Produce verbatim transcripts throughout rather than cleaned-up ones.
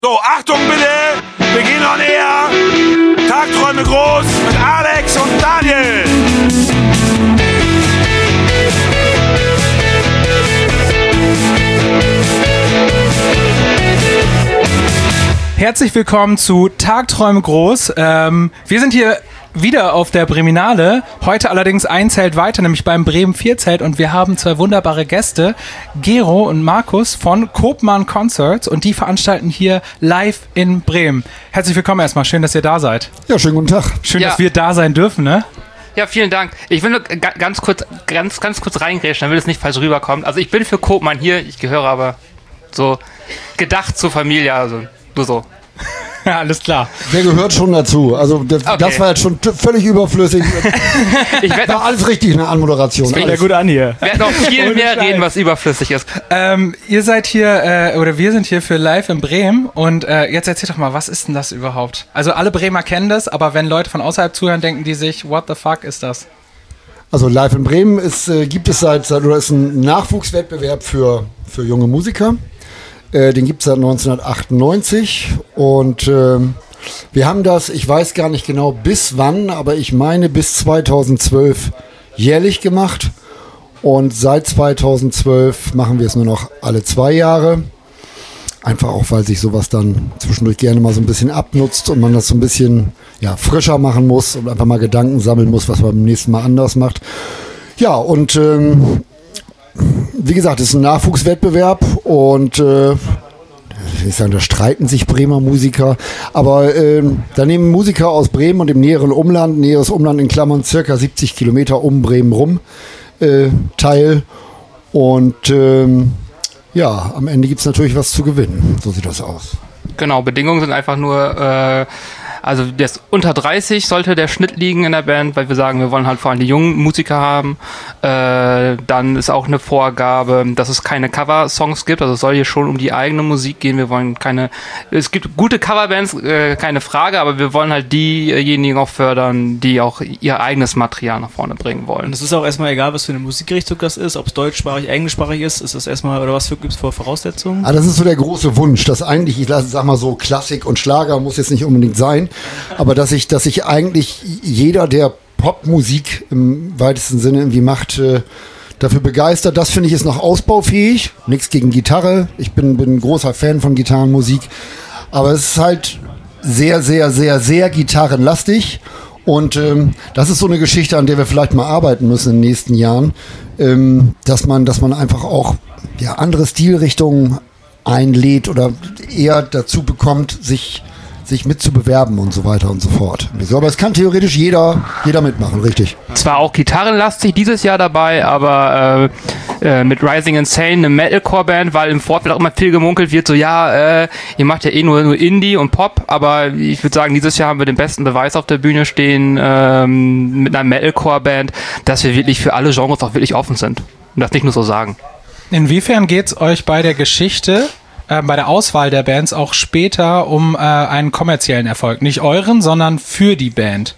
So, Achtung bitte, wir gehen on air. Tagträume groß mit Alex und Daniel. Herzlich willkommen zu Tagträume groß. Ähm, wir sind hier wieder auf der Breminale, heute allerdings ein Zelt weiter, nämlich beim Bremen vier Zelt, und wir haben zwei wunderbare Gäste, Gero und Markus von Kopmann Concerts, und die veranstalten hier live in Bremen. Herzlich willkommen erstmal, schön, dass ihr da seid. Ja, schönen guten Tag. Schön, ja. dass wir da sein dürfen, ne? Ja, vielen Dank. Ich will nur g- ganz kurz, ganz, ganz kurz reingrätschen, damit es nicht falsch rüberkommt. Also ich bin für Kopmann hier, ich gehöre aber so gedacht zur Familie, also nur so. Ja, alles klar. Der gehört schon dazu. Also das, Okay. das war jetzt schon t- völlig überflüssig. Ich werde War noch, alles richtig in der Anmoderation. Ich- Ja, Alles. gut an hier. werd noch viel Ohne mehr Scheiß. reden, was überflüssig ist. Ähm, ihr seid hier, äh, oder wir sind hier für live in Bremen, und äh, jetzt erzählt doch mal, was ist denn das überhaupt? Also alle Bremer kennen das, aber wenn Leute von außerhalb zuhören, denken die sich, what the fuck ist das? Also Live in Bremen ist, äh, gibt es seit, seit oder ist ein Nachwuchswettbewerb für, für junge Musiker. Äh, den gibt es seit neunzehnhundertachtundneunzig und ähm, wir haben das, ich weiß gar nicht genau bis wann, aber ich meine bis zweitausendzwölf jährlich gemacht, und seit zweitausendzwölf machen wir es nur noch alle zwei Jahre. Einfach auch, weil sich sowas dann zwischendurch gerne mal so ein bisschen abnutzt und man das so ein bisschen ja, frischer machen muss und einfach mal Gedanken sammeln muss, was man beim nächsten Mal anders macht. Ja, und ähm, wie gesagt, es ist ein Nachwuchswettbewerb, und äh, ich sagen, da streiten sich Bremer Musiker, aber ähm, da nehmen Musiker aus Bremen und dem näheren Umland, näheres Umland in Klammern circa siebzig Kilometer um Bremen rum, äh, teil, und ähm, ja, am Ende gibt es natürlich was zu gewinnen. So sieht das aus. Genau, Bedingungen sind einfach nur, äh, also das unter dreißig sollte der Schnitt liegen in der Band, weil wir sagen, wir wollen halt vor allem die jungen Musiker haben. Äh, dann ist auch eine Vorgabe, dass es keine Cover-Songs gibt, also es soll hier schon um die eigene Musik gehen. Wir wollen keine, es gibt gute Coverbands, äh, keine Frage, aber wir wollen halt diejenigen auch fördern, die auch ihr eigenes Material nach vorne bringen wollen. Und es ist auch erstmal egal, was für eine Musikrichtung das ist, ob es deutschsprachig, englischsprachig ist, ist das erstmal, oder was gibt es für Voraussetzungen? Ah, das ist so der große Wunsch, dass eigentlich, ich sag mal so, Klassik und Schlager muss jetzt nicht unbedingt sein, aber dass ich, dass ich eigentlich jeder, der Popmusik im weitesten Sinne irgendwie macht, äh, dafür begeistert. Das finde ich ist noch ausbaufähig. Nichts gegen Gitarre. Ich bin, bin ein großer Fan von Gitarrenmusik. Aber es ist halt sehr, sehr, sehr, sehr gitarrenlastig. Und ähm, das ist so eine Geschichte, an der wir vielleicht mal arbeiten müssen in den nächsten Jahren. Ähm, dass man, dass man einfach auch ja, andere Stilrichtungen einlädt oder eher dazu bekommt, sich sich mitzubewerben und so weiter und so fort. Aber es kann theoretisch jeder, jeder mitmachen, richtig. Zwar auch gitarrenlastig dieses Jahr dabei, aber äh, äh, mit Rising Insane, eine Metalcore-Band, weil im Vorfeld auch immer viel gemunkelt wird, so ja, äh, ihr macht ja eh nur, nur Indie und Pop, aber ich würde sagen, dieses Jahr haben wir den besten Beweis auf der Bühne stehen ähm, mit einer Metalcore-Band, dass wir wirklich für alle Genres auch wirklich offen sind. Und das nicht nur so sagen. Inwiefern geht es euch bei der Geschichte, äh, bei der Auswahl der Bands auch später um äh, einen kommerziellen Erfolg? Nicht euren, sondern für die Band?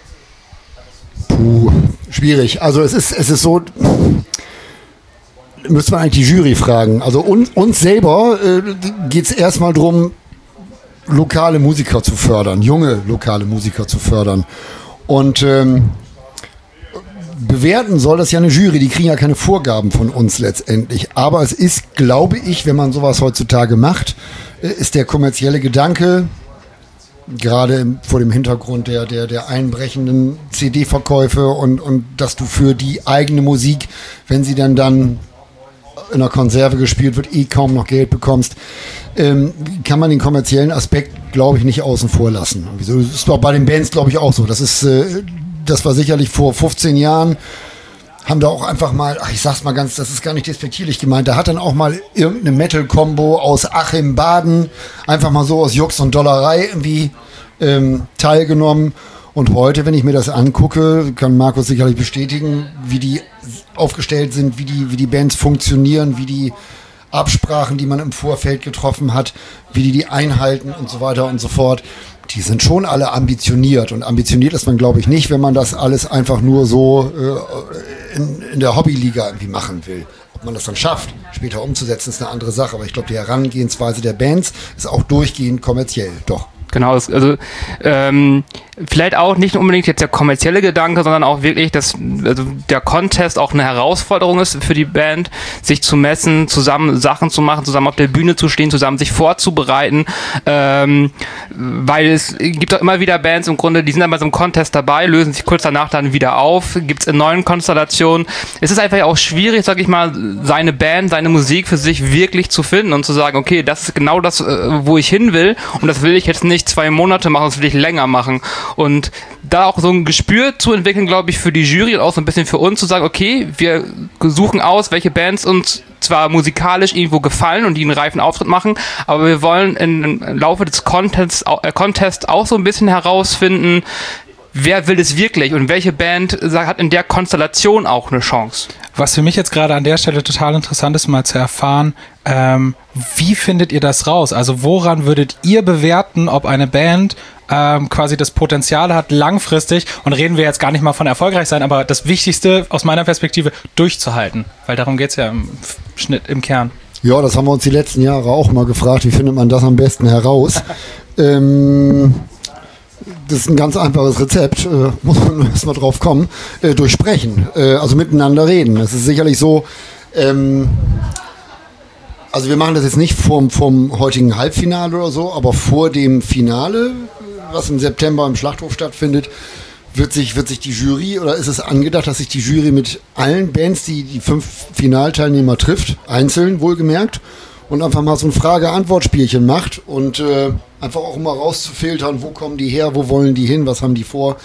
Puh, schwierig. Also es ist, es ist so, müsste man eigentlich die Jury fragen. Also uns, uns selber äh, geht es erstmal darum, lokale Musiker zu fördern, junge lokale Musiker zu fördern. Und ähm, bewerten soll das ja eine Jury, die kriegen ja keine Vorgaben von uns letztendlich. Aber es ist, glaube ich, wenn man sowas heutzutage macht, ist der kommerzielle Gedanke, gerade vor dem Hintergrund der, der, der einbrechenden C D-Verkäufe und, und dass du für die eigene Musik, wenn sie dann dann in der Konserve gespielt wird, eh kaum noch Geld bekommst, ähm, kann man den kommerziellen Aspekt, glaube ich, nicht außen vor lassen. Das ist auch bei den Bands, glaube ich, auch so. Das ist, äh, das war sicherlich vor fünfzehn Jahren, haben da auch einfach mal, ach, ich sag's mal ganz, das ist gar nicht despektierlich gemeint, da hat dann auch mal irgendeine Metal-Kombo aus Achim Baden einfach mal so aus Jux und Dollerei irgendwie ähm, teilgenommen. Und heute, wenn ich mir das angucke, kann Markus sicherlich bestätigen, wie die aufgestellt sind, wie die, wie die Bands funktionieren, wie die Absprachen, die man im Vorfeld getroffen hat, wie die die einhalten und so weiter und so fort. Die sind schon alle ambitioniert. Und ambitioniert ist man, glaube ich, nicht, wenn man das alles einfach nur so äh, in, in der Hobbyliga irgendwie machen will. Ob man das dann schafft, später umzusetzen, ist eine andere Sache. Aber ich glaube, die Herangehensweise der Bands ist auch durchgehend kommerziell, doch. Genau, also ähm, vielleicht auch nicht unbedingt jetzt der kommerzielle Gedanke, sondern auch wirklich, dass also der Contest auch eine Herausforderung ist für die Band, sich zu messen, zusammen Sachen zu machen, zusammen auf der Bühne zu stehen, zusammen sich vorzubereiten, ähm, weil es gibt auch immer wieder Bands im Grunde, die sind dann bei so einem Contest dabei, lösen sich kurz danach dann wieder auf, gibt es in neuen Konstellationen. Es ist einfach auch schwierig, sag ich mal, seine Band, seine Musik für sich wirklich zu finden und zu sagen, okay, das ist genau das, wo ich hin will und das will ich jetzt nicht zwei Monate machen, das will ich länger machen. Und da auch so ein Gespür zu entwickeln, glaube ich, für die Jury und auch so ein bisschen für uns zu sagen, okay, wir suchen aus, welche Bands uns zwar musikalisch irgendwo gefallen und die einen reifen Auftritt machen, aber wir wollen im Laufe des Contests, äh, Contests auch so ein bisschen herausfinden, wer will es wirklich und welche Band hat in der Konstellation auch eine Chance. Was für mich jetzt gerade an der Stelle total interessant ist, mal zu erfahren, ähm, wie findet ihr das raus? Also woran würdet ihr bewerten, ob eine Band ähm, quasi das Potenzial hat, langfristig, und reden wir jetzt gar nicht mal von erfolgreich sein, aber das Wichtigste aus meiner Perspektive, durchzuhalten? Weil darum geht es ja im Schnitt, im Kern. Ja, das haben wir uns die letzten Jahre auch mal gefragt, wie findet man das am besten heraus? ähm... Das ist ein ganz einfaches Rezept, äh, muss man erstmal drauf kommen, äh, durch Sprechen, äh, also miteinander reden. Es ist sicherlich so, ähm, also wir machen das jetzt nicht vom, vom heutigen Halbfinale oder so, aber vor dem Finale, was im September im Schlachthof stattfindet, wird sich, wird sich die Jury, oder ist es angedacht, dass sich die Jury mit allen Bands, die die fünf Finalteilnehmer trifft, einzeln wohlgemerkt, und einfach mal so ein Frage-Antwort-Spielchen macht und äh, einfach auch mal rauszufiltern, wo kommen die her, wo wollen die hin, was haben die vor.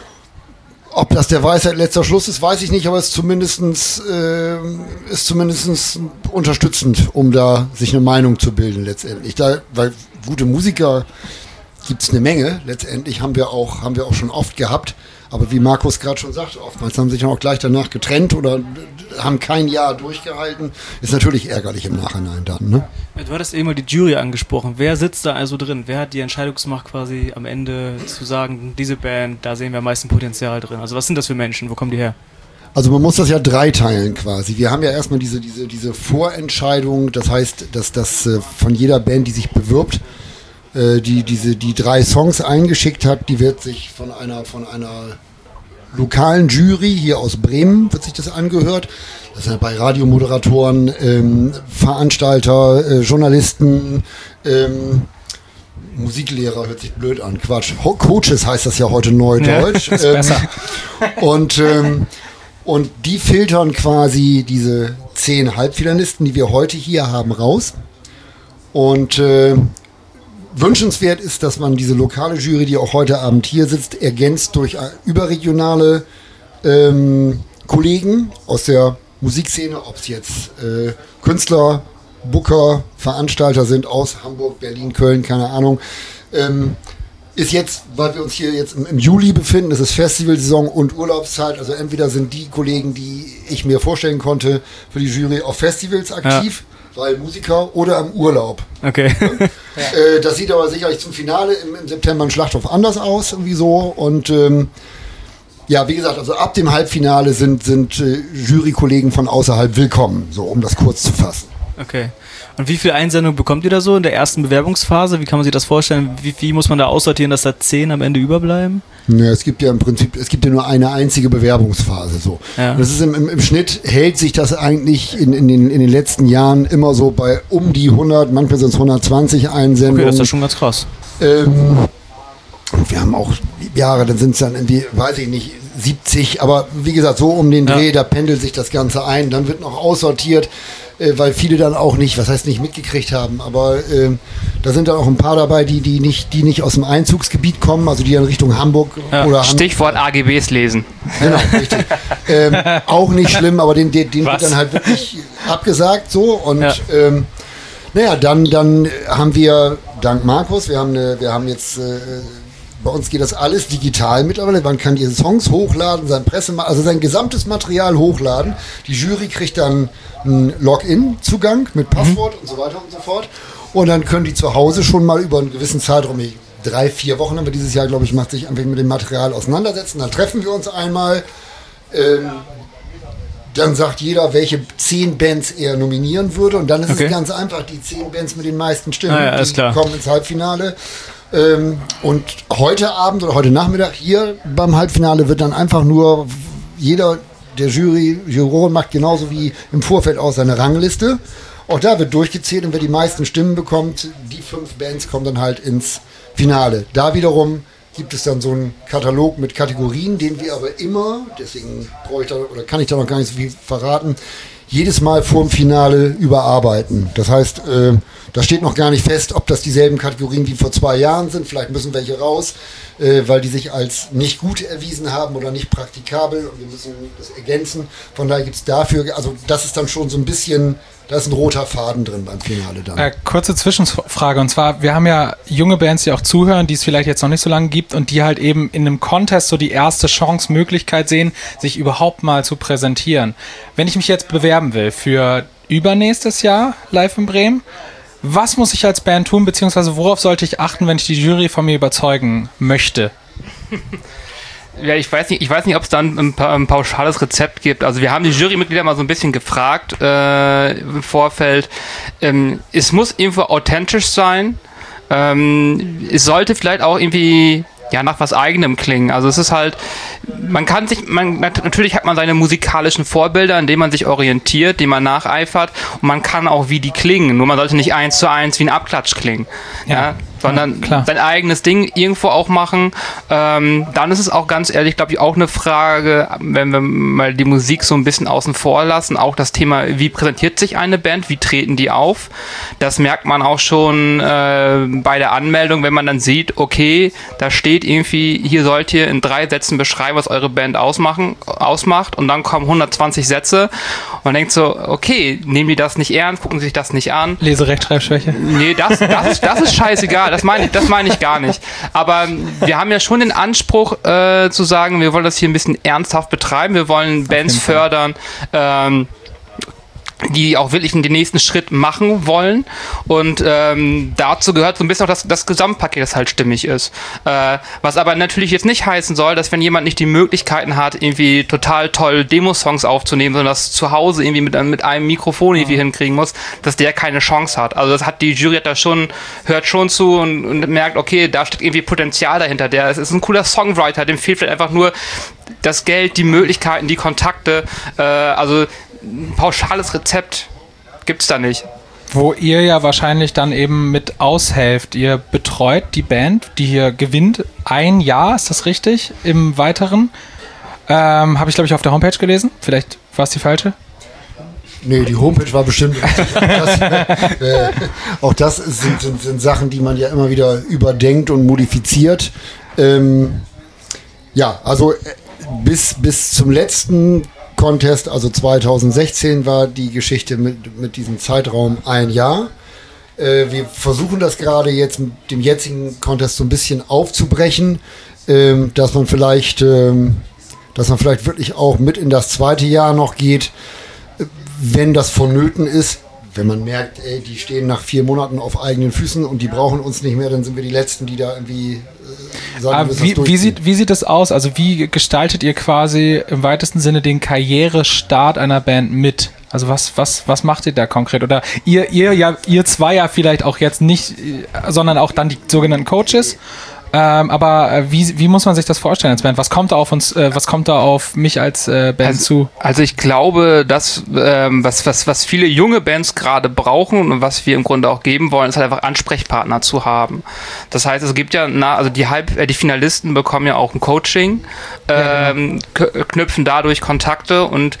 Ob das der Weisheit letzter Schluss ist, weiß ich nicht, aber es ist zumindestens, äh, ist zumindestens unterstützend, um da sich eine Meinung zu bilden letztendlich. Da, weil gute Musiker gibt es eine Menge, letztendlich haben wir auch, haben wir auch schon oft gehabt. Aber wie Markus gerade schon sagt, oftmals haben sich dann auch gleich danach getrennt oder haben kein Jahr durchgehalten. Ist natürlich ärgerlich im Nachhinein dann, ne? Du hattest eben mal die Jury angesprochen. Wer sitzt da also drin? Wer hat die Entscheidungsmacht quasi am Ende zu sagen, diese Band, da sehen wir am meisten Potenzial drin? Also was sind das für Menschen? Wo kommen die her? Also man muss das ja dreiteilen quasi. Wir haben ja erstmal diese, diese, diese Vorentscheidung, das heißt, dass das äh, von jeder Band, die sich bewirbt, die diese die drei Songs eingeschickt hat, die wird sich von einer von einer lokalen Jury hier aus Bremen, wird sich das angehört. Das sind bei Radiomoderatoren, ähm, Veranstalter, äh, Journalisten, ähm, Musiklehrer, hört sich blöd an, Quatsch. Ho- Coaches heißt das ja heute Neudeutsch. Ja, ist ähm, besser. Und, ähm, und die filtern quasi diese zehn Halbfinalisten, die wir heute hier haben, raus. Und äh, wünschenswert ist, dass man diese lokale Jury, die auch heute Abend hier sitzt, ergänzt durch überregionale ähm, Kollegen aus der Musikszene, ob es jetzt äh, Künstler, Booker, Veranstalter sind aus Hamburg, Berlin, Köln, keine Ahnung. Ähm, ist jetzt, weil wir uns hier jetzt im, im Juli befinden, es ist Festivalsaison und Urlaubszeit, also entweder sind die Kollegen, die ich mir vorstellen konnte, für die Jury auf Festivals aktiv, ja, weil Musiker, oder im Urlaub. Okay. Ja. äh, das sieht aber sicherlich zum Finale im, im September im Schlachthof anders aus, irgendwie so. Und ähm, ja, wie gesagt, also ab dem Halbfinale sind, sind äh, Jurykollegen von außerhalb willkommen, so um das kurz zu fassen. Okay. Und wie viel Einsendungen bekommt ihr da so in der ersten Bewerbungsphase? Wie kann man sich das vorstellen? Wie, wie muss man da aussortieren, dass da zehn am Ende überbleiben? Ja, es gibt ja im Prinzip, es gibt ja nur eine einzige Bewerbungsphase. So. Ja. Das ist im, im, im Schnitt hält sich das eigentlich in, in, den, in den letzten Jahren immer so bei um die hundert, manchmal sind es hundertzwanzig Einsendungen. Okay, das ist schon ganz krass. Ähm, und wir haben auch Jahre, dann sind es dann irgendwie, weiß ich nicht, siebzig, aber wie gesagt, so um den Dreh, ja, da pendelt sich das Ganze ein. Dann wird noch aussortiert, äh, weil viele dann auch nicht, was heißt nicht mitgekriegt haben, aber äh, da sind dann auch ein paar dabei, die, die, nicht, die nicht aus dem Einzugsgebiet kommen, also die in Richtung Hamburg, ja, oder Stichwort A G Bs lesen. Genau, richtig. ähm, auch nicht schlimm, aber den, den, den wird dann halt wirklich abgesagt so. Und ja, ähm, naja, dann, dann haben wir, dank Markus, wir haben, eine, wir haben jetzt äh, bei uns geht das alles digital mittlerweile. Man kann die Songs hochladen, sein Presse, also sein gesamtes Material hochladen. Die Jury kriegt dann einen Login-Zugang mit Passwort, mhm, und so weiter und so fort. Und dann können die zu Hause schon mal über einen gewissen Zeitraum, drei, vier Wochen haben wir dieses Jahr, glaube ich, macht sich einfach mit dem Material auseinandersetzen. Dann treffen wir uns einmal, ähm, Dann sagt jeder, welche zehn Bands er nominieren würde. Und dann ist Okay. es ganz einfach, die zehn Bands mit den meisten Stimmen, Ah ja, alles die klar. kommen ins Halbfinale. Ähm, und heute Abend oder heute Nachmittag hier beim Halbfinale wird dann einfach nur jeder der Jury, Juroren macht genauso wie im Vorfeld auch seine Rangliste. Auch da wird durchgezählt und wer die meisten Stimmen bekommt, die fünf Bands kommen dann halt ins Finale. Da wiederum gibt es dann so einen Katalog mit Kategorien, den wir aber immer, deswegen brauche ich da, oder kann ich da noch gar nicht so viel verraten, jedes Mal vorm Finale überarbeiten. Das heißt, äh, da steht noch gar nicht fest, ob das dieselben Kategorien wie vor zwei Jahren sind. Vielleicht müssen welche raus, äh, weil die sich als nicht gut erwiesen haben oder nicht praktikabel und wir müssen das ergänzen. Von daher gibt es dafür, also das ist dann schon so ein bisschen, da ist ein roter Faden drin beim Finale dann. Äh, kurze Zwischenfrage, und zwar, wir haben ja junge Bands, die auch zuhören, die es vielleicht jetzt noch nicht so lange gibt und die halt eben in einem Contest so die erste Chance, Möglichkeit sehen, sich überhaupt mal zu präsentieren. Wenn ich mich jetzt bewerben will für übernächstes Jahr live in Bremen, was muss ich als Band tun, beziehungsweise worauf sollte ich achten, wenn ich die Jury von mir überzeugen möchte? Ja, ich weiß nicht, ich weiß nicht, ob es dann ein, pa- ein pauschales Rezept gibt. Also wir haben die Jurymitglieder mal so ein bisschen gefragt äh, im Vorfeld. Ähm, es muss irgendwo authentisch sein. Ähm, es sollte vielleicht auch irgendwie ja nach was Eigenem klingen. Also es ist halt, man kann sich, man natürlich hat man seine musikalischen Vorbilder, an denen man sich orientiert, denen man nacheifert und man kann auch wie die klingen. Nur man sollte nicht eins zu eins wie ein Abklatsch klingen. Ja. Ja. Sondern Klar. sein eigenes Ding irgendwo auch machen. Ähm, dann ist es auch ganz ehrlich, glaube ich, auch eine Frage, wenn wir mal die Musik so ein bisschen außen vor lassen, auch das Thema, wie präsentiert sich eine Band, wie treten die auf? Das merkt man auch schon äh, bei der Anmeldung, wenn man dann sieht, okay, da steht irgendwie, hier sollt ihr in drei Sätzen beschreiben, was eure Band ausmachen, ausmacht und dann kommen hundertzwanzig Sätze und man denkt so, okay, nehmen die das nicht ernst, gucken sich das nicht an. Leserechtschreibschwäche? Nee, das, das, ist, das ist scheißegal. Das meine ich, das meine ich gar nicht. Aber wir haben ja schon den Anspruch äh, zu sagen, wir wollen das hier ein bisschen ernsthaft betreiben. Wir wollen Bands fördern, ähm, die auch wirklich den nächsten Schritt machen wollen. Und ähm, dazu gehört so ein bisschen auch das, das Gesamtpaket, das halt stimmig ist. Äh, was aber natürlich jetzt nicht heißen soll, dass wenn jemand nicht die Möglichkeiten hat, irgendwie total toll Demo-Songs aufzunehmen, sondern das zu Hause irgendwie mit, mit einem Mikrofon irgendwie hinkriegen muss, dass der keine Chance hat. Also das hat die Jury hat da schon, hört schon zu und, und merkt, okay, da steckt irgendwie Potenzial dahinter. Der ist ein cooler Songwriter, dem fehlt vielleicht einfach nur das Geld, die Möglichkeiten, die Kontakte. Äh, also ein pauschales Rezept gibt's da nicht. Wo ihr ja wahrscheinlich dann eben mit aushelft. Ihr betreut die Band, die hier gewinnt, ein Jahr, ist das richtig? Im Weiteren. Ähm, Habe ich, glaube ich, auf der Homepage gelesen. Vielleicht war es die falsche. Nee, die Homepage war bestimmt richtig. Das, äh, auch das sind, sind, sind Sachen, die man ja immer wieder überdenkt und modifiziert. Ähm, ja, also äh, bis, bis zum letzten Contest, also zweitausendsechzehn war die Geschichte mit, mit diesem Zeitraum ein Jahr. Äh, wir versuchen das gerade jetzt mit dem jetzigen Contest so ein bisschen aufzubrechen, ähm, dass man vielleicht, ähm, dass man vielleicht wirklich auch mit in das zweite Jahr noch geht, äh, wenn das vonnöten ist. Wenn man merkt, ey, die stehen nach vier Monaten auf eigenen Füßen und die brauchen uns nicht mehr, dann sind wir die Letzten, die da irgendwie äh, sagen, Aber müssen wie, das wie, sieht, wie sieht das aus? Also wie gestaltet ihr quasi im weitesten Sinne den Karrierestart einer Band mit? Also was, was, was macht ihr da konkret? Oder ihr, ihr ja, ihr zwei ja vielleicht auch jetzt nicht, sondern auch dann die sogenannten Coaches. Ähm, aber äh, wie, wie muss man sich das vorstellen als Band? Was kommt da auf uns, äh, was kommt da auf mich als äh, Band also, zu? Also ich glaube, dass ähm, was, was, was viele junge Bands gerade brauchen und was wir im Grunde auch geben wollen, ist halt einfach Ansprechpartner zu haben. Das heißt, es gibt ja, na, also die Halb, äh, die Finalisten bekommen ja auch ein Coaching, ähm, ja, genau. knüpfen dadurch Kontakte und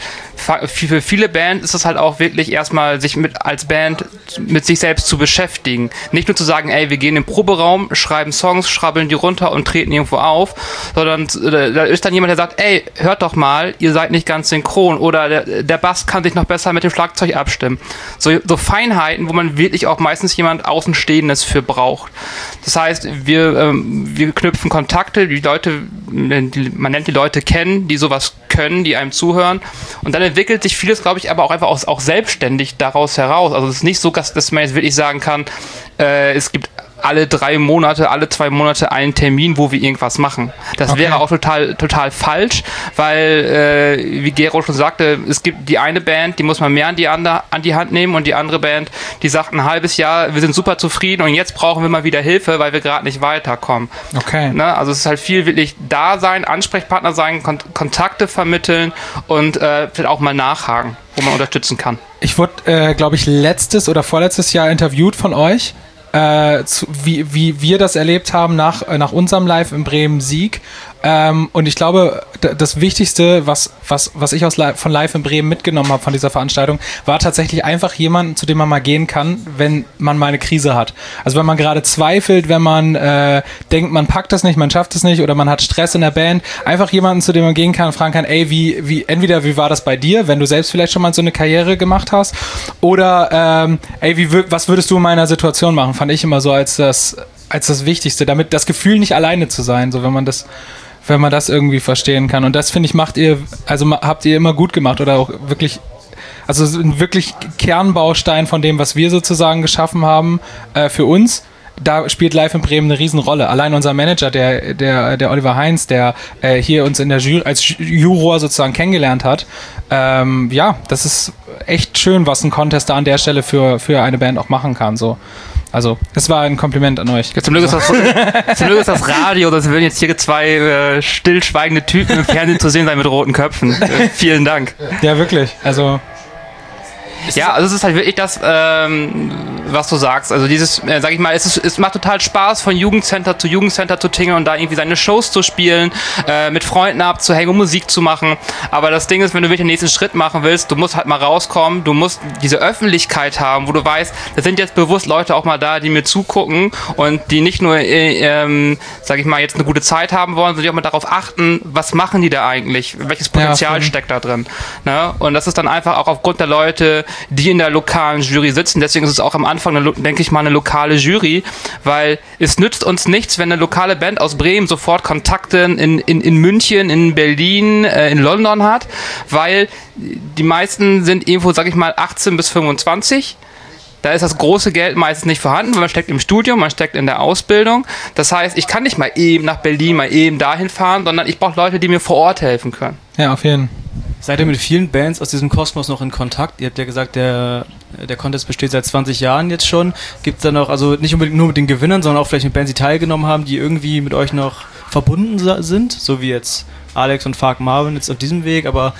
für viele Bands ist es halt auch wirklich erstmal, sich mit als Band mit sich selbst zu beschäftigen. Nicht nur zu sagen, ey, wir gehen in den Proberaum, schreiben Songs, schrabbeln die runter und treten irgendwo auf, sondern da ist dann jemand, der sagt, ey, hört doch mal, ihr seid nicht ganz synchron oder der, der Bass kann sich noch besser mit dem Schlagzeug abstimmen. So, so Feinheiten, wo man wirklich auch meistens jemand Außenstehendes für braucht. Das heißt, wir, ähm, wir knüpfen Kontakte, die Leute, die, man nennt die Leute kennen, die sowas können, die einem zuhören und dann entwickelt sich vieles, glaube ich, aber auch einfach auch, auch selbstständig daraus heraus. Also es ist nicht so, dass, dass man jetzt wirklich sagen kann, äh, es gibt alle drei Monate, alle zwei Monate einen Termin, wo wir irgendwas machen. Das Okay. wäre auch total, total falsch, weil, äh, wie Gero schon sagte, es gibt die eine Band, die muss man mehr an die, andere, an die Hand nehmen und die andere Band, die sagt ein halbes Jahr, wir sind super zufrieden und jetzt brauchen wir mal wieder Hilfe, weil wir gerade nicht weiterkommen. Okay. Ne? Also es ist halt viel wirklich da sein, Ansprechpartner sein, Kon- Kontakte vermitteln und äh, vielleicht auch mal nachhaken, wo man unterstützen kann. Ich wurde, äh, glaube ich, letztes oder vorletztes Jahr interviewt von euch, äh, zu, wie, wie wir das erlebt haben nach, äh, nach unserem Live in Bremen Sieg. Ähm, und ich glaube, d- das Wichtigste, was, was, was ich aus Li- von Live in Bremen mitgenommen habe von dieser Veranstaltung, war tatsächlich einfach jemanden, zu dem man mal gehen kann, wenn man mal eine Krise hat. Also wenn man gerade zweifelt, wenn man äh, denkt, man packt das nicht, man schafft es nicht oder man hat Stress in der Band, einfach jemanden, zu dem man gehen kann und fragen kann, ey, wie, wie, entweder wie war das bei dir, wenn du selbst vielleicht schon mal so eine Karriere gemacht hast, oder ähm, ey, wie, wür- was würdest du in meiner Situation machen, fand ich immer so als das, als das Wichtigste, damit das Gefühl nicht alleine zu sein, so wenn man das wenn man das irgendwie verstehen kann. Und das, finde ich, macht ihr, also ma- habt ihr immer gut gemacht oder auch wirklich, also so ein wirklich Kernbaustein von dem, was wir sozusagen geschaffen haben äh, für uns. Da spielt Live in Bremen eine Riesenrolle. Allein unser Manager, der, der, der Oliver Heinz, der äh, hier uns in der Jury, als Ju- Juror sozusagen kennengelernt hat. Ähm, ja, das ist echt schön, was ein Contest da an der Stelle für, für eine Band auch machen kann. So. Also, es war ein Kompliment an euch. Ja, zum Glück ist das, zum Glück ist das Radio, das würden jetzt hier zwei äh, stillschweigende Typen im Fernsehen zu sehen sein mit roten Köpfen. Äh, vielen Dank. Ja, wirklich. Also, Ja, also es ist halt wirklich das, ähm, was du sagst. Also dieses, äh, sag ich mal, es, ist, es macht total Spaß, von Jugendcenter zu Jugendcenter zu tingeln und da irgendwie seine Shows zu spielen, äh, mit Freunden abzuhängen und Musik zu machen. Aber das Ding ist, wenn du wirklich den nächsten Schritt machen willst, du musst halt mal rauskommen, du musst diese Öffentlichkeit haben, wo du weißt, da sind jetzt bewusst Leute auch mal da, die mir zugucken und die nicht nur, äh, ähm, sag ich mal, jetzt eine gute Zeit haben wollen, sondern die auch mal darauf achten, was machen die da eigentlich, welches Potenzial voll. steckt da drin. Ne? Und das ist dann einfach auch aufgrund der Leute, die in der lokalen Jury sitzen. Deswegen ist es auch am Anfang, eine, denke ich mal, eine lokale Jury, weil es nützt uns nichts, wenn eine lokale Band aus Bremen sofort Kontakte in, in, in München, in Berlin, äh, in London hat, weil die meisten sind irgendwo, sag ich mal, achtzehn bis fünfundzwanzig. Da ist das große Geld meistens nicht vorhanden, weil man steckt im Studium, man steckt in der Ausbildung. Das heißt, ich kann nicht mal eben nach Berlin, mal eben dahin fahren, sondern ich brauche Leute, die mir vor Ort helfen können. ja, auf jeden Fall. Seid ihr mit vielen Bands aus diesem Kosmos noch in Kontakt? Ihr habt ja gesagt, der, der Contest besteht seit zwanzig Jahren jetzt schon. Gibt es da noch, also nicht unbedingt nur mit den Gewinnern, sondern auch vielleicht mit Bands, die teilgenommen haben, die irgendwie mit euch noch verbunden sa- sind? So wie jetzt Alex und Fark Marvin jetzt auf diesem Weg, aber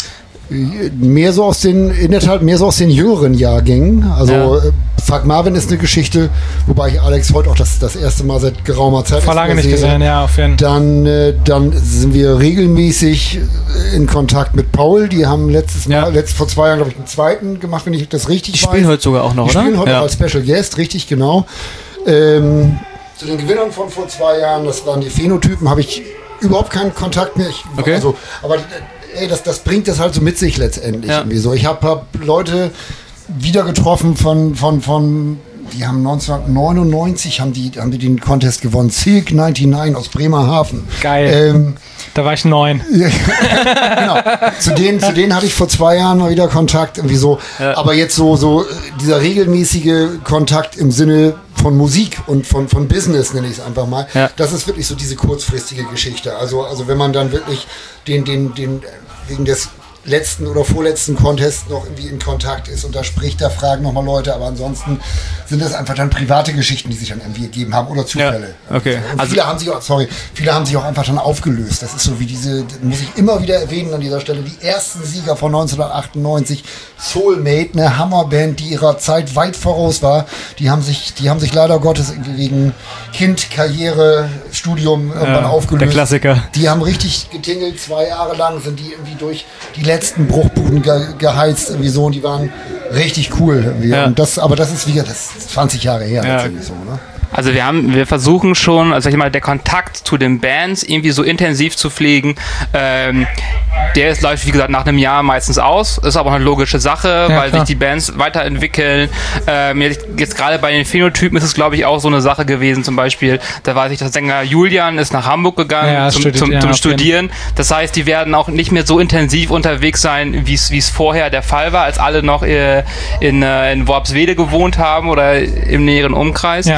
Mehr so aus den, in der Tat, mehr so aus den jüngeren Jahrgängen. Also, Ja. äh, Fuck Marvin ist eine Geschichte, wobei ich Alex heute auch das, das erste Mal seit geraumer Zeit Vor erst lange wieder nicht sehe. gesehen, ja, auf jeden Fall. Dann, äh, dann sind wir regelmäßig äh, in Kontakt mit Paul. Die haben letztes Mal, Ja. letzt, vor zwei Jahren, glaube ich, einen zweiten gemacht, wenn ich das richtig die weiß. spielen heute sogar auch noch, Die oder? spielen heute ja. auch als Special Guest, richtig, genau. Ähm, zu den Gewinnern von vor zwei Jahren, das waren die Phänotypen, habe ich überhaupt keinen Kontakt mehr. Ich, Okay. also, aber ey, das, das bringt das halt so mit sich letztendlich. Ja. Irgendwie so. Ich habe hab Leute wieder getroffen von, von, von die haben neunzehnhundertneunundneunzig haben die, haben die den Contest gewonnen. Silk neunundneunzig aus Bremerhaven. Geil. Ähm, Da war ich neun. genau. Zu denen, zu denen hatte ich vor zwei Jahren mal wieder Kontakt, irgendwie so. Ja. Aber jetzt so, so äh, dieser regelmäßige Kontakt im Sinne von Musik und von, von Business, nenne ich es einfach mal. Ja. Das ist wirklich so diese kurzfristige Geschichte. Also, also wenn man dann wirklich den, den, den, wegen des letzten oder vorletzten Contest noch irgendwie in Kontakt ist und da spricht, da fragen nochmal Leute, aber ansonsten sind das einfach dann private Geschichten, die sich dann irgendwie gegeben haben oder Zufälle. Ja, okay. Und Also- viele haben sich auch, sorry, viele haben sich auch einfach dann aufgelöst. Das ist so wie diese, das muss ich immer wieder erwähnen an dieser Stelle, die ersten Sieger von neunzehnhundertachtundneunzig, Soulmate, eine Hammerband, die ihrer Zeit weit voraus war. Die haben sich, die haben sich leider Gottes irgendwie wegen Kind, Karriere, Studium irgendwann Ja, aufgelöst. der Klassiker. Die haben richtig getingelt, zwei Jahre lang sind die irgendwie durch die letzten Bruchbuden ge geheizt, irgendwie so, und die waren richtig cool. Irgendwie. Ja. Und das, aber das ist wieder, das ist zwanzig Jahre her. Ja. letztendlich so, ne? Also wir haben, wir versuchen schon, also sag ich mal, der Kontakt zu den Bands irgendwie so intensiv zu pflegen. Ähm, der ist, läuft, wie gesagt, nach einem Jahr meistens aus. Ist aber auch eine logische Sache, Ja, weil klar. sich die Bands weiterentwickeln. Ähm, jetzt jetzt gerade bei den Phänotypen ist es, glaube ich, auch so eine Sache gewesen. Zum Beispiel, da weiß ich, der Sänger Julian ist nach Hamburg gegangen Ja, zum, studiert, zum, ja, zum auf jeden Studieren. Das heißt, die werden auch nicht mehr so intensiv unterwegs sein, wie es vorher der Fall war, als alle noch äh, in, äh, in Worpswede gewohnt haben oder im näheren Umkreis. Ja.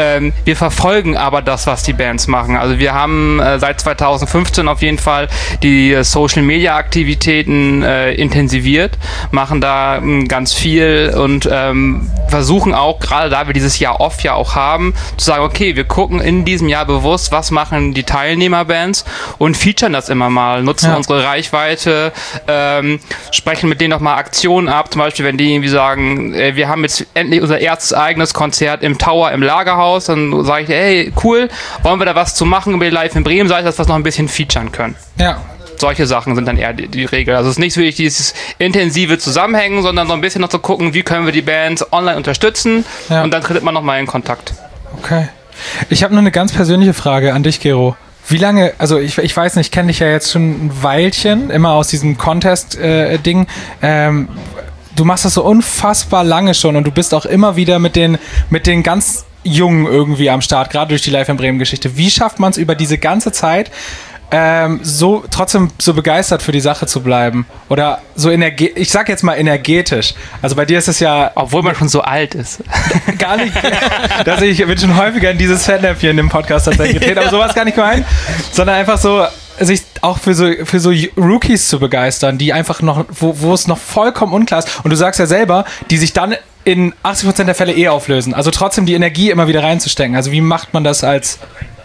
Ähm, wir verfolgen aber das, was die Bands machen. Also wir haben äh, seit zweitausendfünfzehn auf jeden Fall die äh, Social-Media-Aktivitäten äh, intensiviert, machen da ähm, ganz viel und ähm, versuchen auch, gerade da wir dieses Jahr Off ja auch haben, zu sagen, okay, wir gucken in diesem Jahr bewusst, was machen die Teilnehmerbands und featuren das immer mal, nutzen ja. unsere Reichweite, ähm, sprechen mit denen nochmal Aktionen ab, zum Beispiel, wenn die irgendwie sagen, äh, wir haben jetzt endlich unser erstes eigenes Konzert im Tower, im Lagerhaus, dann sage ich, hey, cool, wollen wir da was zu machen über die Live in Bremen, sage ich, dass wir das noch ein bisschen featuren können. Ja. Solche Sachen sind dann eher die, die Regel. Also es ist nicht wirklich dieses intensive Zusammenhängen, sondern so ein bisschen noch zu gucken, wie können wir die Bands online unterstützen ja. und dann tritt man nochmal in Kontakt. Okay. Ich habe nur eine ganz persönliche Frage an dich, Gero. Wie lange, also ich, ich weiß nicht, ich kenne dich ja jetzt schon ein Weilchen, immer aus diesem Contest-Ding. Äh, ähm, du machst das so unfassbar lange schon und du bist auch immer wieder mit den, mit den ganz Jungen irgendwie am Start, gerade durch die Live in Bremen-Geschichte. Wie schafft man es über diese ganze Zeit, ähm, so trotzdem so begeistert für die Sache zu bleiben? Oder so energetisch, ich sag jetzt mal energetisch. Also bei dir ist es ja... Obwohl man schon so alt ist. Gar nicht. dass ich, ich bin schon häufiger in dieses Fettnäpfchen in dem Podcast tatsächlich getreten, aber sowas gar nicht gemeint. Sondern einfach so, sich auch für so, für so Rookies zu begeistern, die einfach noch, wo, wo es noch vollkommen unklar ist. Und du sagst ja selber, die sich dann in achtzig Prozent der Fälle eh auflösen. Also trotzdem die Energie immer wieder reinzustecken. Also wie macht man das als...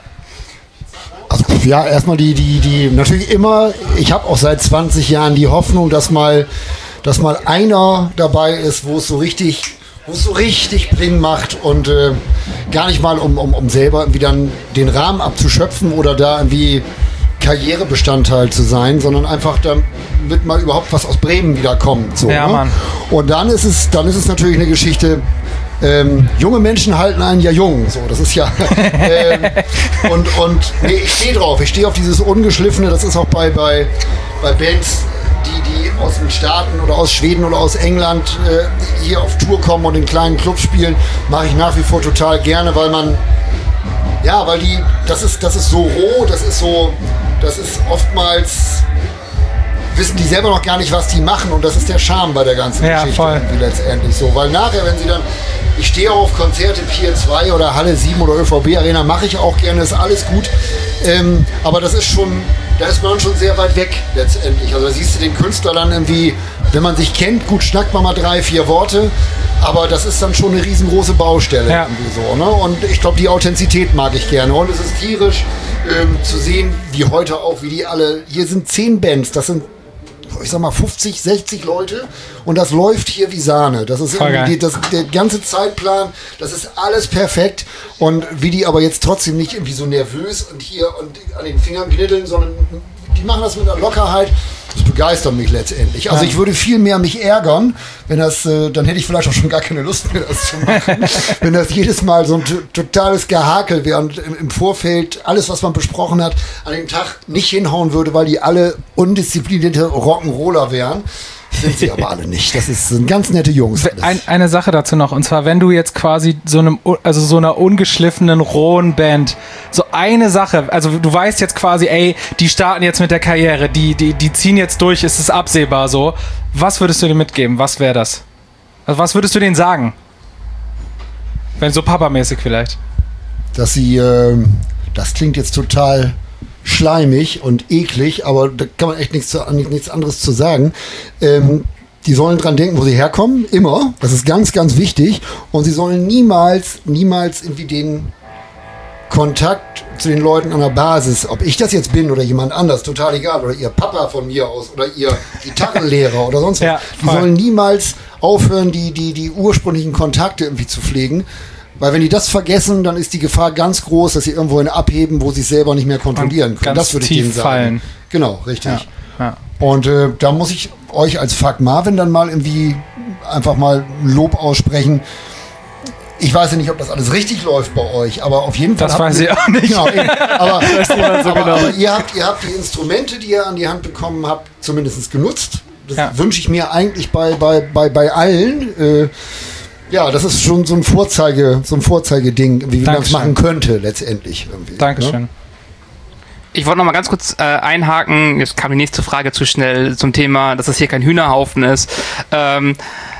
Also ja, erstmal die, die, die, natürlich immer, ich habe auch seit zwanzig Jahren die Hoffnung, dass mal, dass mal einer dabei ist, wo es so richtig, wo es so richtig Bling macht und äh, gar nicht mal, um, um, um selber irgendwie dann den Rahmen abzuschöpfen oder da irgendwie Karrierebestandteil zu sein, sondern einfach damit mal überhaupt was aus Bremen wieder kommt. So, ja, ne? Mann. Und dann ist es, dann ist es natürlich eine Geschichte. Ähm, junge Menschen halten einen ja jung, so, das ist ja ähm, und, und nee, ich stehe drauf, ich stehe auf dieses Ungeschliffene, das ist auch bei, bei, bei Bands, die, die aus den Staaten oder aus Schweden oder aus England äh, hier auf Tour kommen und in kleinen Clubs spielen, mache ich nach wie vor total gerne, weil man, ja, weil die, das ist, das ist so roh, das ist so, das ist oftmals, wissen die selber noch gar nicht, was die machen und das ist der Charme bei der ganzen ja, Geschichte voll. irgendwie letztendlich so, weil nachher, wenn sie dann, ich stehe auch auf Konzerte Pier zwei oder Halle sieben oder ÖVB Arena, mache ich auch gerne, ist alles gut, ähm, aber das ist schon, da ist man schon sehr weit weg letztendlich, also da siehst du den Künstler dann irgendwie, wenn man sich kennt, gut, schnackt man mal drei, vier Worte, aber das ist dann schon eine riesengroße Baustelle ja. irgendwie so, ne? Und ich glaube, die Authentizität mag ich gerne und es ist tierisch ähm, zu sehen, wie heute auch, wie die alle, hier sind zehn Bands, das sind ich sag mal fünfzig, sechzig Leute und das läuft hier wie Sahne. Das ist irgendwie die, das, der ganze Zeitplan, das ist alles perfekt und wie die aber jetzt trotzdem nicht irgendwie so nervös und hier und an den Fingern knitteln, sondern die machen das mit einer Lockerheit. Das begeistert mich letztendlich. Also ich würde viel mehr mich ärgern, wenn das, äh, dann hätte ich vielleicht auch schon gar keine Lust mehr, das zu machen, wenn das jedes Mal so ein t- totales Gehakel wäre und im, im Vorfeld alles, was man besprochen hat, an dem Tag nicht hinhauen würde, weil die alle undisziplinierte Rock'n'Roller wären. Sind sie aber alle nicht. Das ist, sind ganz nette Jungs. Ein, eine Sache dazu noch, und zwar, wenn du jetzt quasi so einem, also so einer ungeschliffenen, rohen Band, so eine Sache, also du weißt jetzt quasi, ey, die starten jetzt mit der Karriere, die, die, die ziehen jetzt durch, ist es absehbar so. Was würdest du denen mitgeben? Was wäre das? Also was würdest du denen sagen? Wenn so papamäßig vielleicht. Dass sie, äh, das klingt jetzt total schleimig und eklig, aber da kann man echt nichts, zu, nichts anderes zu sagen. Ähm, die sollen dran denken, wo sie herkommen, immer. Das ist ganz, ganz wichtig. Und sie sollen niemals, niemals irgendwie den Kontakt zu den Leuten an der Basis, ob ich das jetzt bin oder jemand anders, total egal, oder ihr Papa von mir aus oder ihr Gitarrenlehrer oder sonst was. Ja, die sollen niemals aufhören, die, die, die ursprünglichen Kontakte irgendwie zu pflegen. Weil wenn die das vergessen, dann ist die Gefahr ganz groß, dass sie irgendwohin abheben, wo sie es selber nicht mehr kontrollieren können. Ganz das würde ich tief denen sagen. Fallen. Genau, richtig. Ja, ja. Und äh, da muss ich euch als Fuck Marvin dann mal irgendwie einfach mal Lob aussprechen. Ich weiß ja nicht, ob das alles richtig läuft bei euch, aber auf jeden Fall. Das weiß ich auch nicht. Genau, aber, so aber, genau. aber ihr habt, ihr habt die Instrumente, die ihr an die Hand bekommen habt, zumindest genutzt. Das ja. wünsche ich mir eigentlich bei, bei, bei, bei allen. Äh, Ja, das ist schon so ein Vorzeige, so ein Vorzeigeding, wie man es machen könnte letztendlich. Irgendwie, Dankeschön. Ne? Ich wollte noch mal ganz kurz äh, einhaken, jetzt kam die nächste Frage zu schnell zum Thema, dass das hier kein Hühnerhaufen ist. Ähm,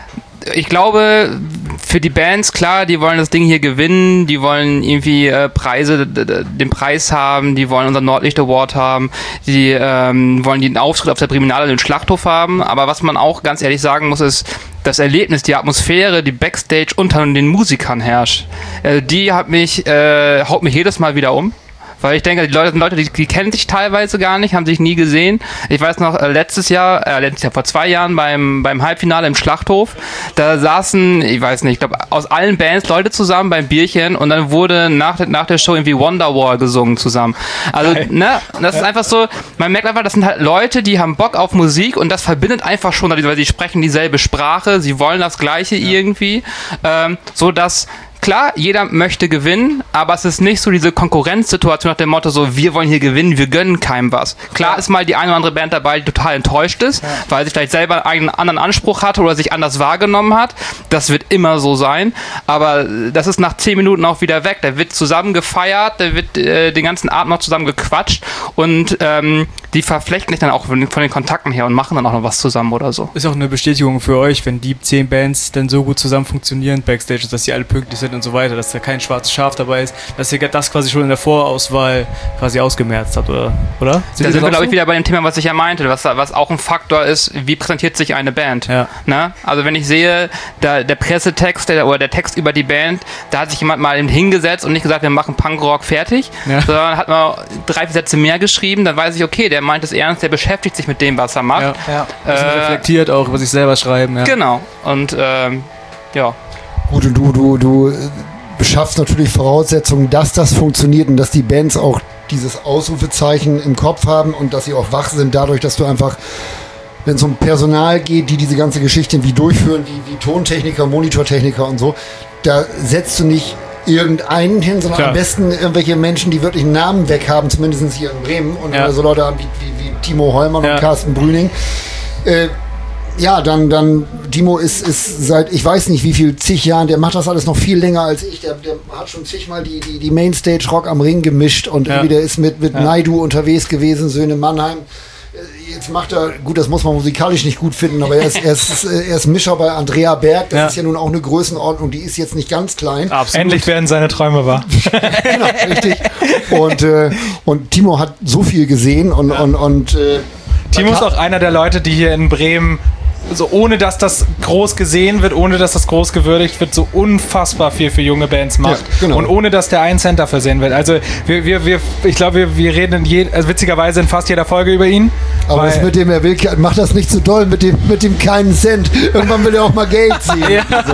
ich glaube, für die Bands, klar, die wollen das Ding hier gewinnen, die wollen irgendwie äh, Preise, d- d- den Preis haben, die wollen unseren Nordlicht Award haben, die ähm, wollen den Auftritt auf der Priminale, den Schlachthof haben, aber was man auch ganz ehrlich sagen muss, ist, das Erlebnis, die Atmosphäre, die Backstage unter den Musikern herrscht, äh, die hat mich, äh, haut mich jedes Mal wieder um. Weil ich denke, die Leute sind Leute, die, die kennen sich teilweise gar nicht, haben sich nie gesehen. Ich weiß noch, äh, letztes Jahr, äh, letztes Jahr, vor zwei Jahren beim, beim Halbfinale im Schlachthof, da saßen, ich weiß nicht, ich glaube, aus allen Bands Leute zusammen beim Bierchen und dann wurde nach, nach der Show irgendwie Wonderwall gesungen zusammen. Also, Geil. ne, das ist einfach so, man merkt einfach, das sind halt Leute, die haben Bock auf Musik und das verbindet einfach schon, weil sie sprechen dieselbe Sprache, sie wollen das Gleiche ja. irgendwie, ähm, so dass klar, jeder möchte gewinnen, aber es ist nicht so diese Konkurrenzsituation nach dem Motto so, wir wollen hier gewinnen, wir gönnen keinem was. Klar ja. ist mal die eine oder andere Band dabei, die total enttäuscht ist, ja. weil sie vielleicht selber einen anderen Anspruch hatte oder sich anders wahrgenommen hat. Das wird immer so sein, aber das ist nach zehn Minuten auch wieder weg. Da wird zusammen gefeiert, da wird äh, den ganzen Abend noch zusammen gequatscht und ähm, die verflechten sich dann auch von den, von den Kontakten her und machen dann auch noch was zusammen oder so. Ist auch eine Bestätigung für euch, wenn die zehn Bands dann so gut zusammen funktionieren, Backstage, dass sie alle pünktlich sind und so weiter, dass da kein schwarzes Schaf dabei ist, dass ihr das quasi schon in der Vorauswahl quasi ausgemerzt habt, oder? oder? Sind da sind wir, glaube ich, wieder bei dem Thema, was ich ja meinte, was, was auch ein Faktor ist, wie präsentiert sich eine Band. Ja. Ne? Also wenn ich sehe, da, der Pressetext der, oder der Text über die Band, da hat sich jemand mal hingesetzt und nicht gesagt, wir machen Punkrock fertig, ja. sondern hat mal drei, vier Sätze mehr geschrieben, dann weiß ich, okay, der meint es ernst, der beschäftigt sich mit dem, was er macht. Ja. Ja. Äh, reflektiert auch über sich selber schreiben. Ja. Genau. Und ähm, ja. Gut, und du, du, du beschaffst natürlich Voraussetzungen, dass das funktioniert und dass die Bands auch dieses Ausrufezeichen im Kopf haben und dass sie auch wach sind, dadurch, dass du einfach, wenn es um Personal geht, die diese ganze Geschichte wie durchführen, wie, wie Tontechniker, Monitortechniker und so, da setzt du nicht irgendeinen hin, sondern Klar. am besten irgendwelche Menschen, die wirklich einen Namen weg haben, zumindest hier in Bremen und ja. so Leute wie, wie, wie Timo Heumann ja. und Carsten Brüning. Äh, Ja, dann, dann, Timo ist, ist seit, ich weiß nicht wie viel, zig Jahren, der macht das alles noch viel länger als ich, der, der hat schon zigmal die, die, die Mainstage Rock am Ring gemischt und ja. irgendwie der ist mit, mit ja. Naidu unterwegs gewesen, Söhne Mannheim. Jetzt macht er, gut, das muss man musikalisch nicht gut finden, aber er ist, er ist, er ist Mischer bei Andrea Berg, das ja. ist ja nun auch eine Größenordnung, die ist jetzt nicht ganz klein. Absolut. Endlich werden seine Träume wahr. Genau, richtig. Und, äh, und Timo hat so viel gesehen und, ja. und, und äh, Timo ist auch einer der Leute, die hier in Bremen so ohne dass das groß gesehen wird, ohne dass das groß gewürdigt wird, so unfassbar viel für junge Bands macht. Ja, genau. Und ohne dass der einen Cent dafür sehen wird. Also wir, wir, wir ich glaube, wir, wir reden in je, also witzigerweise in fast jeder Folge über ihn. Aber das mit dem, er will, macht das nicht so doll mit dem, mit dem keinen Cent. Irgendwann will er auch mal Geld sehen. Ja. So.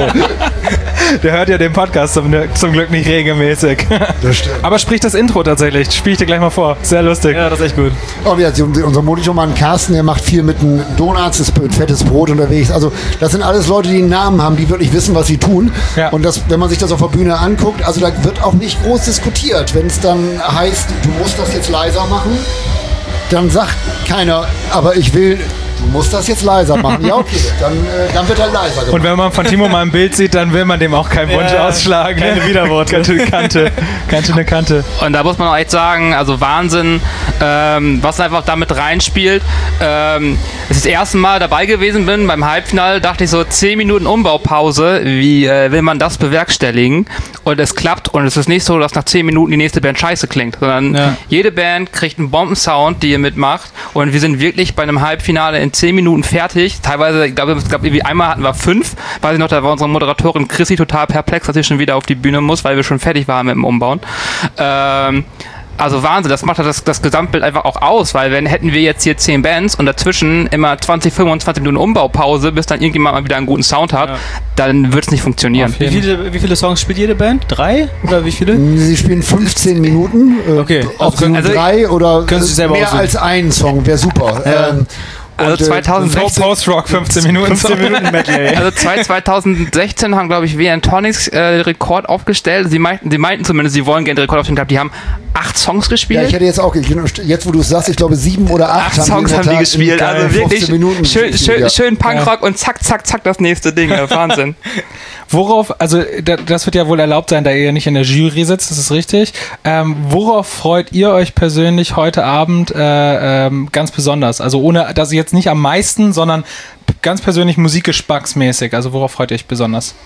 Der hört ja den Podcast zum, zum Glück nicht regelmäßig. Das stimmt. Aber spricht das Intro tatsächlich. Spiel ich dir gleich mal vor. Sehr lustig. Ja, das ist echt gut. Oh, ja, unser Monitormann Carsten, der macht viel mit einem Donuts, ist mit fettes Brot unterwegs. Also das sind alles Leute, die einen Namen haben, die wirklich wissen, was sie tun. Ja. Und das, wenn man sich das auf der Bühne anguckt, also da wird auch nicht groß diskutiert. Wenn es dann heißt, du musst das jetzt leiser machen, dann sagt keiner, aber ich will... Du musst das jetzt leiser machen. Ja, okay, dann, äh, dann wird er leiser gemacht. Und wenn man von Timo mal ein Bild sieht, dann will man dem auch keinen Wunsch ja, ausschlagen. Keine Widerworte. Kante, Kante, Kante, eine Kante. Und da muss man auch echt sagen, also Wahnsinn, ähm, was einfach damit reinspielt. Ähm, als ich das erste Mal dabei gewesen bin beim Halbfinale, dachte ich so, zehn Minuten Umbaupause, wie äh, will man das bewerkstelligen? Und es klappt und es ist nicht so, dass nach zehn Minuten die nächste Band scheiße klingt, sondern ja. jede Band kriegt einen Bombensound, die ihr mitmacht und wir sind wirklich bei einem Halbfinale in zehn Minuten fertig. Teilweise, ich glaube, ich glaube, irgendwie einmal hatten wir fünf. Weiß ich noch, da war unsere Moderatorin Chrissy total perplex, dass sie schon wieder auf die Bühne muss, weil wir schon fertig waren mit dem Umbauen. Ähm, also Wahnsinn, das macht das, das Gesamtbild einfach auch aus, weil wenn hätten wir jetzt hier zehn Bands und dazwischen immer zwanzig, fünfundzwanzig Minuten Umbaupause, bis dann irgendjemand mal wieder einen guten Sound hat, ja. dann wird es nicht funktionieren. Wie viele, wie viele Songs spielt jede Band? Drei? Oder wie viele? Sie spielen fünfzehn Minuten. Okay. Ob also, also drei oder können Sie selber mehr aussuchen. Als einen Song, wäre super. Ja. Ähm, Also zweitausendsechzehn Post-Rock, fünfzehn Minuten. fünfzehn Minuten Medley. Also zweitausendsechzehn haben, glaube ich, W N Tonics äh, Rekord aufgestellt. Sie meinten, sie meinten zumindest, sie wollen gerne den Rekord aufstellen. Die haben acht Songs gespielt. Ja, ich hätte jetzt auch, jetzt wo du es sagst, ich glaube sieben oder acht, acht Songs haben die gespielt. Also wirklich Minuten schön, gespielt, schön, ja. schön Punkrock ja. und zack, zack, zack, das nächste Ding. Wahnsinn. Worauf, also das wird ja wohl erlaubt sein, da ihr nicht in der Jury sitzt, das ist richtig. Ähm, worauf freut ihr euch persönlich heute Abend äh, ähm, ganz besonders? Also ohne, dass jetzt nicht am meisten, sondern ganz persönlich musikgeschmacksmäßig. Also worauf freut ihr euch besonders?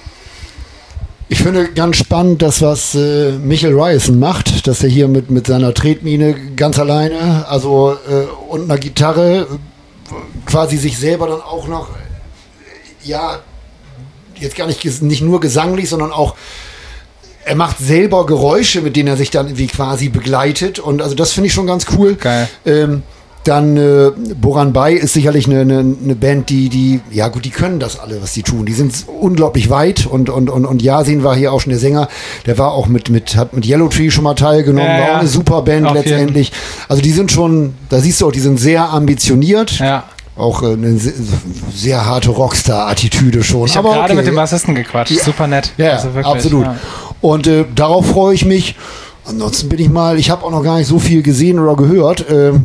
Ich finde ganz spannend, das was äh, Michael Ryerson macht, dass er hier mit, mit seiner Tretmine ganz alleine, also äh, und einer Gitarre äh, quasi sich selber dann auch noch, äh, ja, jetzt gar nicht, nicht nur gesanglich, sondern auch, er macht selber Geräusche, mit denen er sich dann irgendwie quasi begleitet und also das finde ich schon ganz cool. Geil. Ähm, Dann äh, Boran Bay ist sicherlich eine, eine, eine Band, die, die, ja gut, die können das alle, was die tun. Die sind unglaublich weit und, und, und, und Yasin war hier auch schon der Sänger, der war auch mit, mit hat mit Yellow Tree schon mal teilgenommen, ja, war ja. auch eine super Band Auf letztendlich. Also die sind schon, da siehst du auch, die sind sehr ambitioniert. Ja. Auch äh, eine sehr, sehr harte Rockstar-Attitüde schon. Ich habe Aber gerade okay. mit dem Bassisten gequatscht, Ja. super nett. Ja, also wirklich, absolut. Ja. Und äh, darauf freue ich mich. Ansonsten bin ich mal, ich habe auch noch gar nicht so viel gesehen oder gehört. Ähm,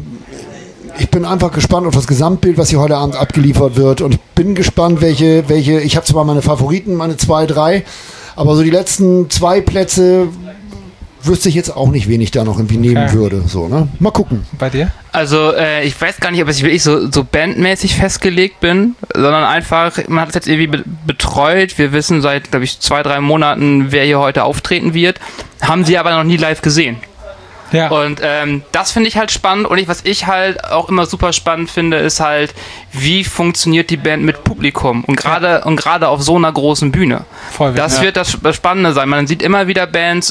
Ich bin einfach gespannt auf das Gesamtbild, was hier heute Abend abgeliefert wird. Und ich bin gespannt, welche, welche, ich habe zwar meine Favoriten, meine zwei, drei, aber so die letzten zwei Plätze wüsste ich jetzt auch nicht, wen ich da noch irgendwie nehmen Okay. würde. So, ne? Mal gucken. Bei dir? Also äh, ich weiß gar nicht, ob ich wirklich so, so bandmäßig festgelegt bin, sondern einfach, man hat es jetzt irgendwie be- betreut. Wir wissen seit, glaube ich, zwei, drei Monaten, wer hier heute auftreten wird. Haben sie aber noch nie live gesehen. Ja. Und ähm, das finde ich halt spannend und ich, was ich halt auch immer super spannend finde, ist halt, wie funktioniert die Band mit Publikum und gerade und gerade auf so einer großen Bühne. Voll Das ja. wird das Spannende sein. Man sieht immer wieder Bands,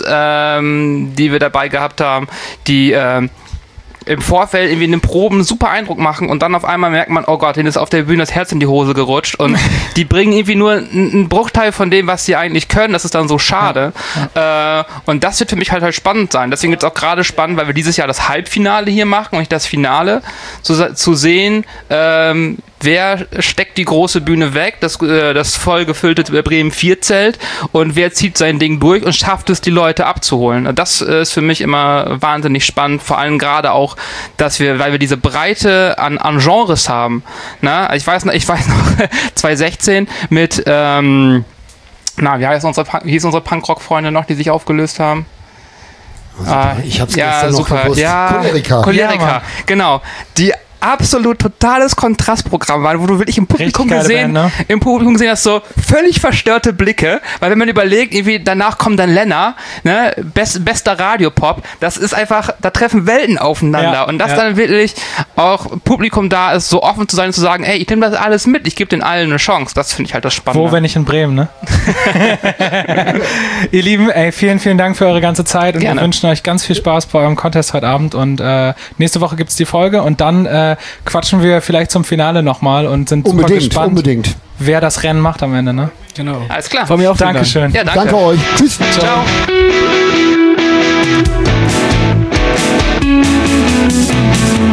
ähm, die wir dabei gehabt haben, die ähm, im Vorfeld irgendwie in den Proben super Eindruck machen und dann auf einmal merkt man, oh Gott, denen ist auf der Bühne das Herz in die Hose gerutscht und die bringen irgendwie nur einen Bruchteil von dem, was sie eigentlich können. Das ist dann so schade. Ja. Äh, und das wird für mich halt halt spannend sein. Deswegen wird es auch gerade spannend, weil wir dieses Jahr das Halbfinale hier machen und nicht das Finale, zu, zu sehen, ähm, wer steckt die große Bühne weg, das, äh, das voll gefüllte Bremen vier Zelt und wer zieht sein Ding durch und schafft es, die Leute abzuholen. Und das äh, ist für mich immer wahnsinnig spannend, vor allem gerade auch, dass wir, weil wir diese Breite an, an Genres haben. Na, ich weiß noch, ich weiß noch, zwanzig sechzehn mit, ähm, na, wie heißt unsere, wie hieß unsere Punkrock-Freunde noch, die sich aufgelöst haben? Also, ich hab's ja, gestern noch super. gewusst. Ja, Cholerica. Cholerica, Ja, genau. Die absolut totales Kontrastprogramm waren, wo du wirklich im Publikum Richtig geile gesehen, Band, ne? im Publikum gesehen hast, so völlig verstörte Blicke, weil wenn man überlegt, irgendwie danach kommt dann Lenner, ne, Best, bester Radiopop, das ist einfach, da treffen Welten aufeinander Ja, und dass ja. dann wirklich auch Publikum da ist, so offen zu sein und zu sagen, ey, ich nehme das alles mit, ich gebe den allen eine Chance, das finde ich halt das Spannende. Wo, wenn nicht in Bremen, ne? Ihr Lieben, ey, vielen, vielen Dank für eure ganze Zeit und Gerne. wir wünschen euch ganz viel Spaß bei eurem Contest heute Abend und äh, nächste Woche gibt es die Folge und dann äh, quatschen wir vielleicht zum Finale nochmal und sind super Unbedingt, gespannt, unbedingt. wer das Rennen macht am Ende, ne? Genau. Alles klar. Von mir auch vielen Dank. Dankeschön. Ja, danke. Danke euch. Tschüss. Ciao. Ciao.